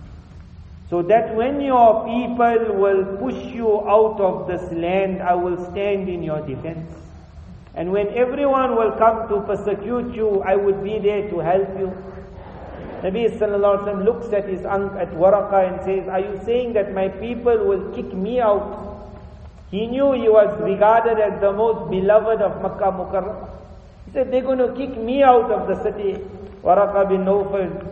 So that when your people will push you out of this land, I will stand in your defense. And when everyone will come to persecute you, I would be there to help you. Nabi Sallallahu Alaihi Wasallam looks at his uncle, at Waraqa, and says, are you saying that my people will kick me out? He knew he was regarded as the most beloved of Makkah Mukarramah. He said, they're going to kick me out of the city. Waraqa bin Nawfal,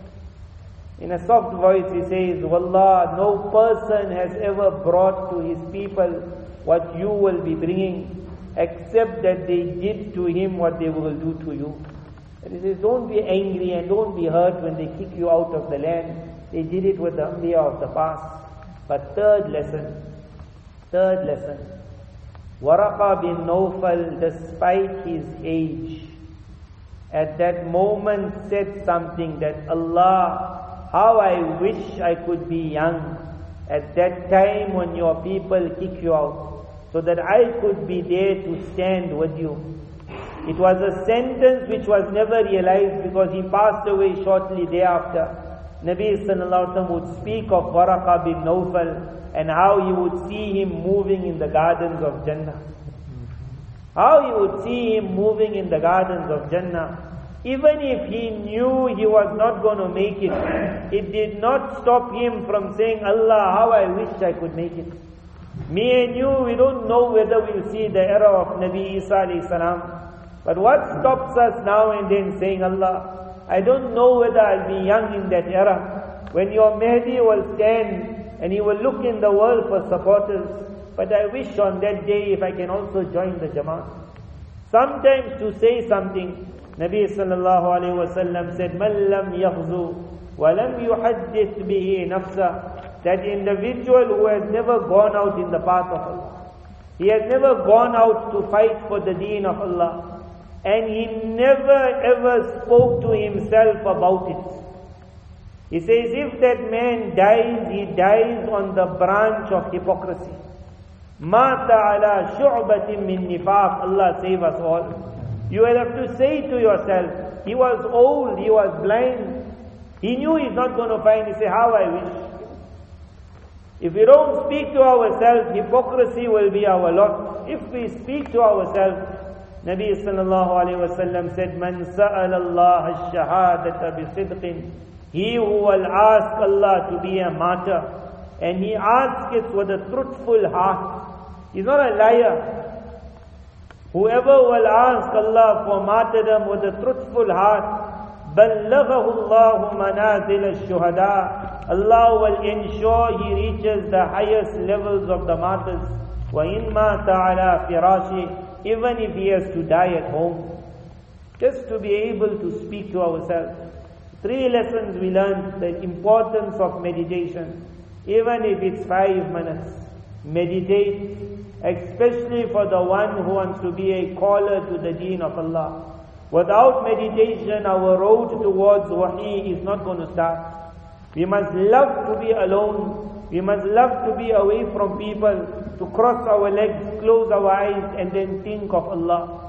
in a soft voice, he says, wallah, no person has ever brought to his people what you will be bringing, except that they did to him what they will do to you. And he says, don't be angry and don't be hurt when they kick you out of the land. They did it with the Anbiya of the past. But third lesson, third lesson, Waraqa bin Nawfal, despite his age, at that moment said something that, Allah, how I wish I could be young at that time when your people kick you out, so that I could be there to stand with you. It was a sentence which was never realized because he passed away shortly thereafter. Nabi Sallallahu Alaihi Wasallam would speak of Waraqa bin Nawfal and how he would see him moving in the gardens of Jannah. How he would see him moving in the gardens of Jannah. Even if he knew he was not going to make it, it did not stop him from saying, Allah, how I wish I could make it. Me and you, we don't know whether we'll see the era of Nabi Isa alayhi salam. But what stops us now and then saying, Allah, I don't know whether I'll be young in that era, when your Mahdi will stand and he will look in the world for supporters. But I wish on that day if I can also join the Jama'at. Sometimes to say something, Nabi sallallahu alayhi wa sallam said, مَنْ لَمْ يَغْزُو وَلَمْ يُحَدِّثْ بِهِ نَفْسَهُ. That individual who has never gone out in the path of Allah, he has never gone out to fight for the deen of Allah, and he never ever spoke to himself about it. He says, if that man dies, he dies on the branch of hypocrisy. مَاتَ عَلَى شُعْبَةٍ مِّن نِفَاقٍ. Allah save us all. You will have to say to yourself, he was old, he was blind, he knew he's not going to find. He said, how I wish. If we don't speak to ourselves, hypocrisy will be our lot. If we speak to ourselves, Nabi sallallahu alayhi wa sallam said, Man sa'ala Allah ash-shahadata bi-sidqin. He who will ask Allah to be a martyr, and he asks it with a truthful heart. He's not a liar. Whoever will ask Allah for martyrdom with a truthful heart, بَلَّغَهُ اللَّهُ مَنَازِلَ الشُّهَدَاءِ. Allah will ensure he reaches the highest levels of the martyrs. وَإِن مَاتَ عَلَى فِرَاشِهِ. Even if he has to die at home. Just to be able to speak to ourselves. Three lessons we learned: the importance of meditation. Even if it's five minutes, meditate, especially for the one who wants to be a caller to the deen of Allah. Without meditation, our road towards wahi is not going to start. We must love to be alone. We must love to be away from people, to cross our legs, close our eyes, and then think of Allah.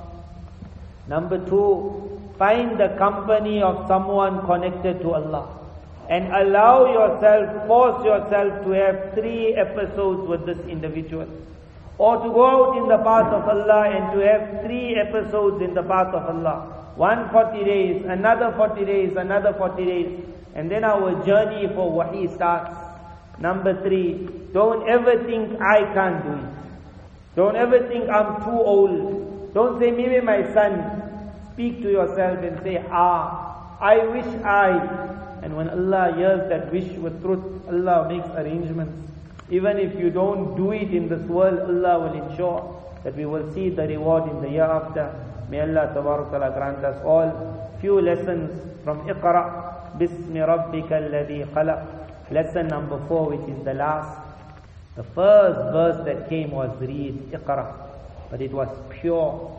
Number two, find the company of someone connected to Allah. And allow yourself, force yourself to have three episodes with this individual. Or to go out in the path of Allah and to have three episodes in the path of Allah. One forty days, another forty days, another forty days. And then our journey for wahi starts. Number three, don't ever think I can't do it. Don't ever think I'm too old. Don't say maybe my son. Speak to yourself and say, ah, I wish I. And when Allah hears that wish with truth, Allah makes arrangements. Even if you don't do it in this world, Allah will ensure that we will see the reward in the year after. May Allah Tabarak Ta'ala grant us all few lessons from Iqra. Bismi Rabbika alladhi khalaq. Lesson number four, which is the last. The first verse that came was read Iqra. But it was pure.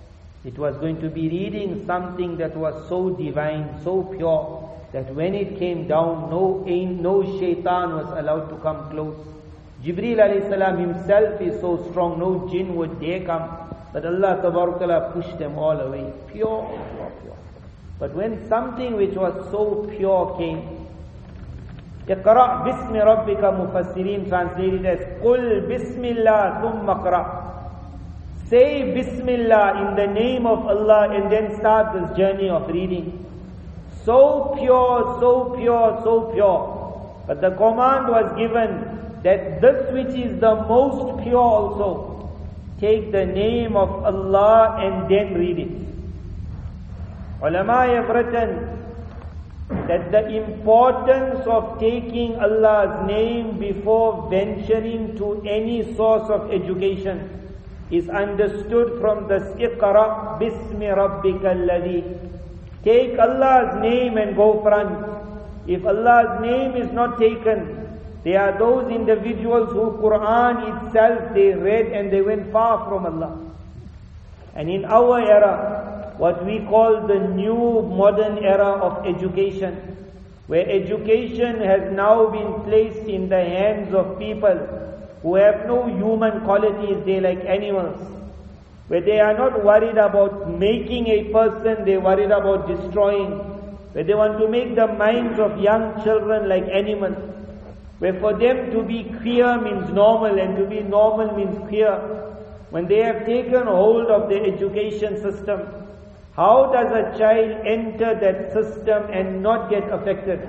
It was going to be reading something that was so divine, so pure, that when it came down, no no shaitan was allowed to come close. Jibreel alayhi salam himself is so strong, no jinn would dare come. But Allah Tabarak Ta'ala pushed them all away. Pure, pure, pure. But when something which was so pure came, Iqra' bismi rabbika, mufassirin translated as Qul bismillah thumma qra'. Say Bismillah in the name of Allah and then start this journey of reading. So pure, so pure, so pure. But the command was given that this which is the most pure also, take the name of Allah and then read it. Ulama have written that the importance of taking Allah's name before venturing to any source of education is understood from this Iqra' bismi rabbika alladhi. Take Allah's name and go front. If Allah's name is not taken, there are those individuals who Quran itself they read and they went far from Allah. And in our era, what we call the new modern era of education, where education has now been placed in the hands of people who have no human qualities, they like animals, where they are not worried about making a person, they are worried about destroying, where they want to make the minds of young children like animals, where for them to be queer means normal and to be normal means queer. When they have taken hold of the education system, how does a child enter that system and not get affected?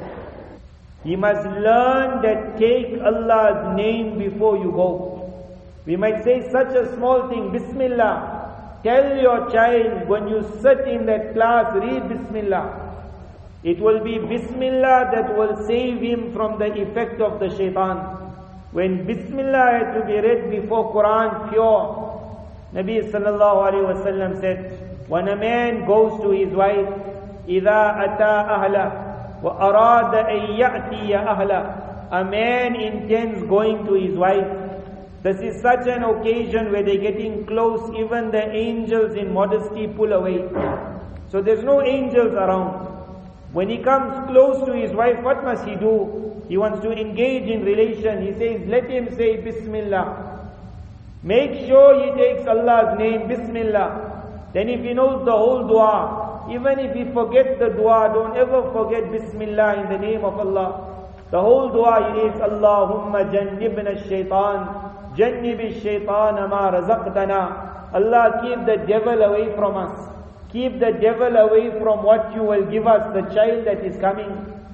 He must learn that take Allah's name before you go. We might say such a small thing, Bismillah. Tell your child when you sit in that class, read Bismillah. It will be Bismillah that will save him from the effect of the shaitan. When Bismillah had to be read before Quran pure, Nabi sallallahu alayhi wa sallam said, when a man goes to his wife, إِذَا أَتَى أَهْلَهُ وَأَرَادَ أَن يَأْتِيَ أَهْلَهُ. A man intends going to his wife. This is such an occasion where they're getting close, even the angels in modesty pull away. So there's no angels around. When he comes close to his wife, what must he do? He wants to engage in relation. He says, let him say Bismillah. Make sure he takes Allah's name, Bismillah. Then if he knows the whole dua, even if he forgets the dua, don't ever forget Bismillah in the name of Allah. The whole dua he reads, Allahumma jannibna ash-shaytan, jannibi ash-shaytan ma razaqtana. Allah, keep the devil away from us. Keep the devil away from what you will give us, the child that is coming.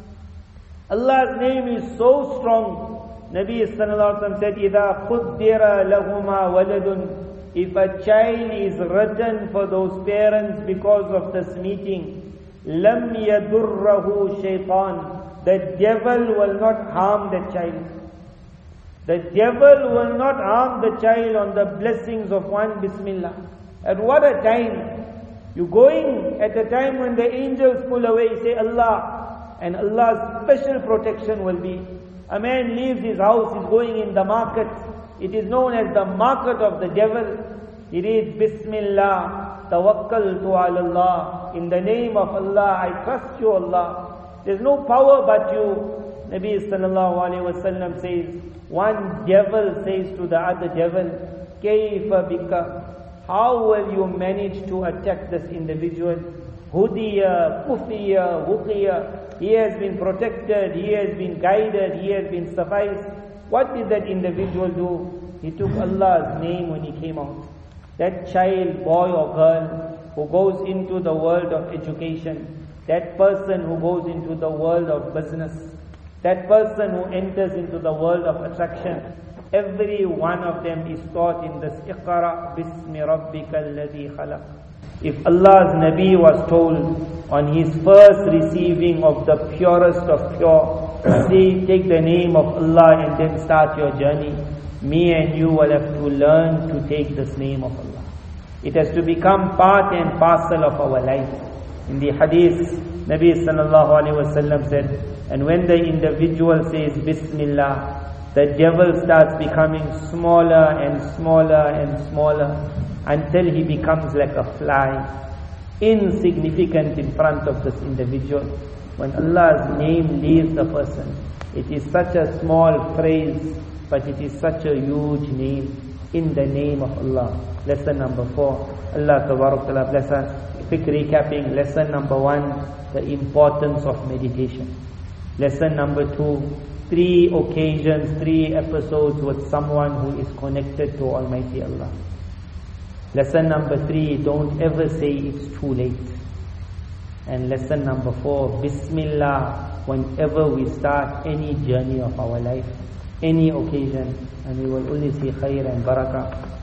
Allah's name is so strong. Nabi sallallahu alaihi wasallam said, إِذَا قُدِّرَ لَهُمَا وَلَدٌ. If a child is written for those parents because of this meeting, لَمْ يَدُرَّهُ شَيْطَانٌ. The devil will not harm the child. The devil will not harm the child on the blessings of one Bismillah. At what a time! You're going at a time when the angels pull away, say Allah, and Allah's special protection will be. A man leaves his house, is going in the market. It is known as the market of the devil. He reads, Bismillah, tawakkaltu ala Allah. In the name of Allah, I trust you, Allah. There's no power but you. Nabi sallallahu alayhi wa sallam says, one devil says to the other devil, Kayfa bika? How will you manage to attack this individual? Hudiya, kufiya, wuqiya. He has been protected, he has been guided, he has been sufficed. What did that individual do? He took Allah's name when he came out. That child, boy or girl, who goes into the world of education, that person who goes into the world of business, that person who enters into the world of attraction, every one of them is taught in this Iqra bismi rabbika alladhi khalaq. If Allah's Nabi was told on his first receiving of the purest of pure, say, take the name of Allah and then start your journey, me and you will have to learn to take this name of Allah. It has to become part and parcel of our life. In the hadith, Nabi sallallahu alayhi wa sallam said, and when the individual says Bismillah, the devil starts becoming smaller and smaller and smaller until he becomes like a fly, insignificant in front of this individual. When Allah's name leaves the person, it is such a small phrase, but it is such a huge name. In the name of Allah. Lesson number four. Allah Tabarak Ta'ala bless us. Quick recapping. Lesson number one, the importance of meditation. Lesson number two, three occasions, three episodes with someone who is connected to Almighty Allah. Lesson number three, don't ever say it's too late. And lesson number four, Bismillah, whenever we start any journey of our life, any occasion, and we will only see khair and barakah.